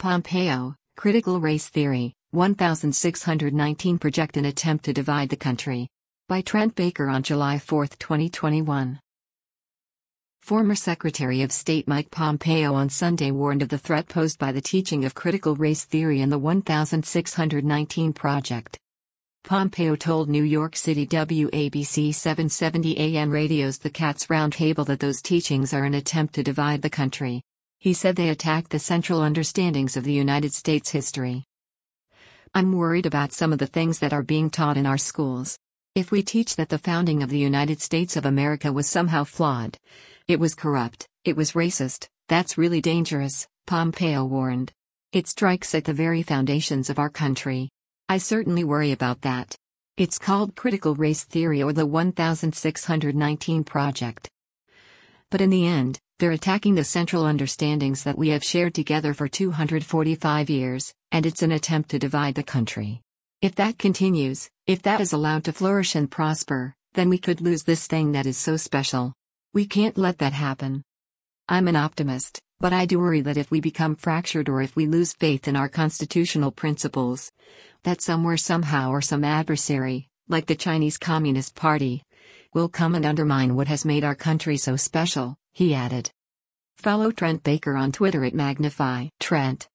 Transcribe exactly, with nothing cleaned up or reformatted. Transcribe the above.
Pompeo, Critical Race Theory, sixteen nineteen Project an Attempt to Divide the Country. By Trent Baker on July fourth, twenty twenty-one. Former Secretary of State Mike Pompeo on Sunday warned of the threat posed by the teaching of critical race theory in the sixteen nineteen Project. Pompeo told New York City W A B C seven seventy A M radio's The Cats Roundtable that those teachings are an attempt to divide the country. He said they attack the central understandings of the United States history. I'm worried about some of the things that are being taught in our schools. If we teach that the founding of the United States of America was somehow flawed, it was corrupt, it was racist, that's really dangerous, Pompeo warned. It strikes at the very foundations of our country. I certainly worry about that. It's called critical race theory or the sixteen nineteen Project. But in the end, they're attacking the central understandings that we have shared together for two hundred forty-five years, and it's an attempt to divide the country. If that continues, if that is allowed to flourish and prosper, then we could lose this thing that is so special. We can't let that happen. I'm an optimist, but I do worry that if we become fractured or if we lose faith in our constitutional principles, that somewhere somehow or some adversary, like the Chinese Communist Party, will come and undermine what has made our country so special, he added. Follow Trent Baker on Twitter at Magnify Trent.